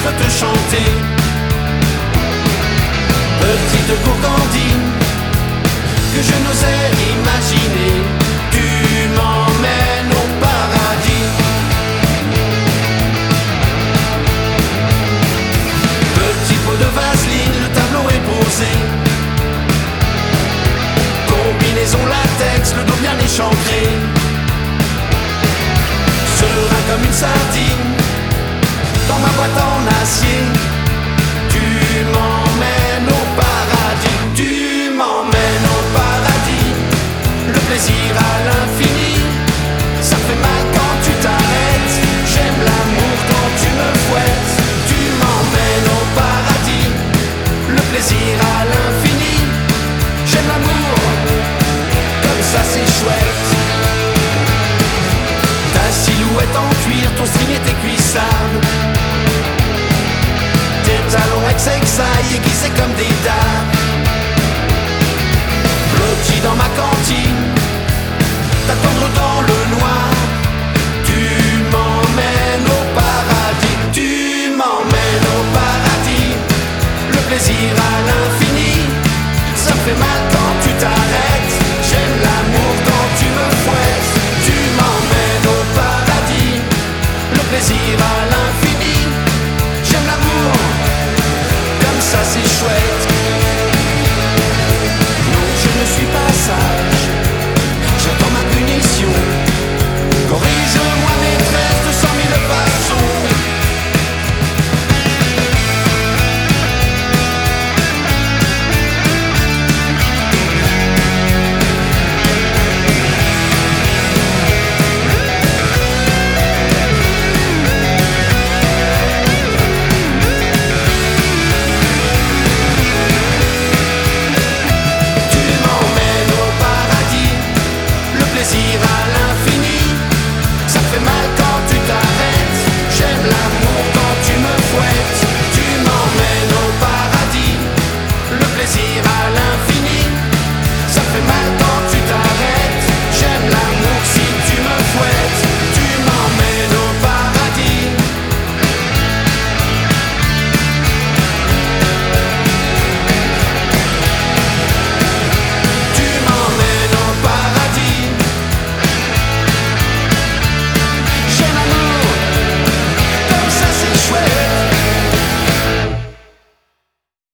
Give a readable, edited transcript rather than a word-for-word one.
veux te chanter. Petite gourgandine que je n'osais imaginer, tu m'emmènes au paradis. Petit pot de vaseline, le tableau est posé. Combinaison latex, le dos bien échancré. Serein comme une sardine dans ma boîte en acier. Tu m'emmènes au paradis, tu m'emmènes au paradis. Le plaisir à l'infini, ça fait mal quand tu t'arrêtes. J'aime l'amour quand tu me fouettes. Tu m'emmènes au paradis, le plaisir à l'infini. J'aime l'amour, comme ça c'est chouette. Ta silhouette en cuir, ton string et tes cuissardes, tes talons ex-exailles aiguisés comme des dards. Blotti dans ma cantine, t'attendre dans le noir. Tu m'emmènes au paradis, tu m'emmènes au paradis. Le plaisir à l'infini, ça fait mal quand tu t'arrêtes. J'aime l'amour quand tu me fouettes. Tu m'emmènes au paradis, le plaisir à l'infini. J'aime l'amour, comme ça c'est chouette.